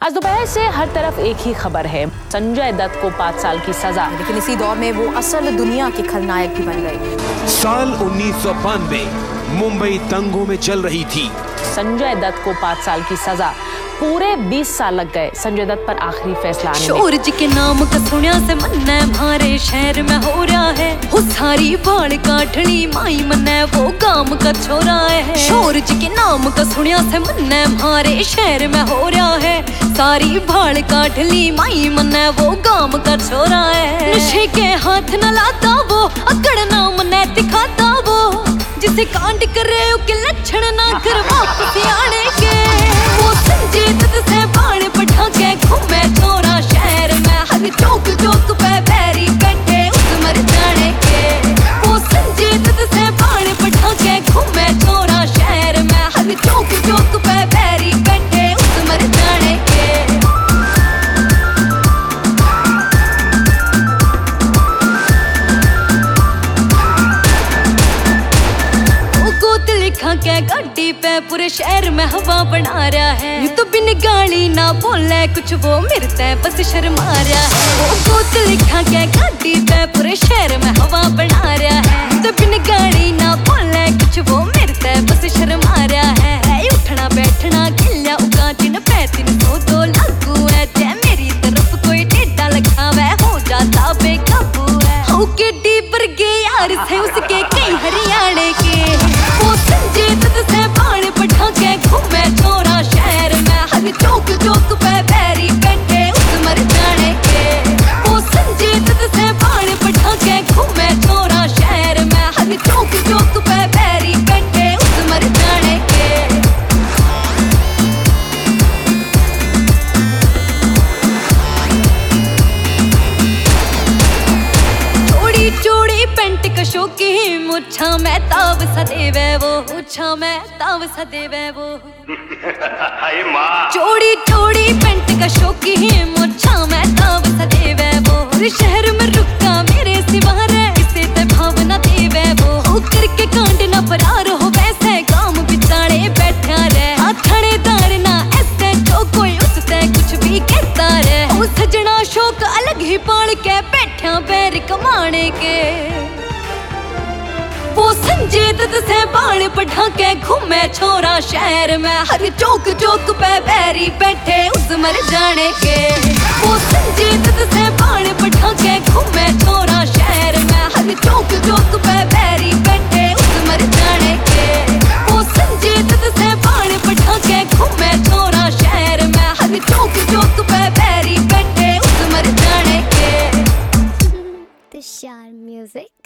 आज दोपहर से हर तरफ एक ही खबर है, संजय दत्त को 5 साल की सजा। लेकिन इसी दौर में वो असल दुनिया के खलनायक भी बन गए। साल 1992 मुंबई दंगों में चल रही थी। संजय दत्त को 5 साल की सजा, पूरे 20 साल लग गए संजय दत्त पर आखिरी फैसला आने में। शोर जी के नाम का सुनिया से मन हमारे शहर में हो रहा है, वो सारी बाल काटनी माई मन वो गांव का छोरा है। शोर जी के नाम का सुनिया से मन हमारे शहर में हो रहा है, सारी बाल काटनी माई मन वो गांव का छोरा है। नशे के हाथ न लाता वो, अकड़ नाम न दिखाता वो, जिसे कांड करे उसके लक्षण ना कर वापस आने के। वो संजय दत्त से बाण पठा के घूमे छोरा शहर में, हर चौक चौक पे बैरी बैठे उस मर जाने के। वो संजय दत्त से बाण पठा के घूमे छोरा शहर में, हर चौक चौक पे बैरी बैठे उस मर जाने के। लिखा के गाड़ी पे पूरे शहर में हवा बना रहा है, यूं तो बिन गाली ना बोले कुछ वो मिलता बस शर्मा रहा है। वो गोत लिखा के गाड़ी पे पूरे शहर में हवा बना रहा है, यूं तो बिन गाली ना बोले कुछ वो मिलता बस शर्मा रहा है। उठना बैठना गिल्ला उगा जिन पैतिन तो दो लागू है, जै मेरी तरफ कोई टेढ़ा लखावे हो जाता बेकाबू है। हो के डीपर के यार थे उसके कई हरियाणे के। वो संजय दत्त से बाण पठा के घूमे छोरा शहर में, हर चौक चौक पे बैरी बैठे उस मर जाने के। वो संजय दत्त से बाण पठा के घूमे छोरा शहर में, हर चौक चौक पे बैरी बैठे उस मर जाने के। चोड़ी चोड़ी पेंट कशो की मुच्छा में ताव सदेवे वो, मुच्छा में ताव सदेवे वो। चोड़ी चोड़ी पेंट कशो की मुच्छा में ताव सदेवे वो। शहर में रुका मेरे सिवा रे इसे ते भावना देवे वो। हो करके कांड ना फरार हो वैसे काम बिताड़े बैठा रे, थानेदार ना ऐसे जो कोई उससे कुछ भी कहता रे। ओ सजना शौक अलग ही पाल के बैठा पैर कमाने के। वो संजय दत्त से बाण पठा के घूमे छोरा शहर में, हर चौक चौक पे बैरी बैठे उस मर जाने के। वो संजय दत्त से बाण पठा के घूमे छोरा शहर में, हर चौक चौक पे बैरी बैठे उस मर जाने के। वो संजय दत्त से बाण पठा के घूमे छोरा शहर में, हर चौक चौक पे बैरी बैठे उस मर जाने के। तुषार म्यूजिक।